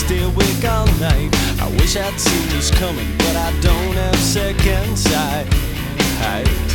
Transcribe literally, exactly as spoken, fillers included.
stay awake all night. I wish I'd seen this coming, but I don't have second sight. I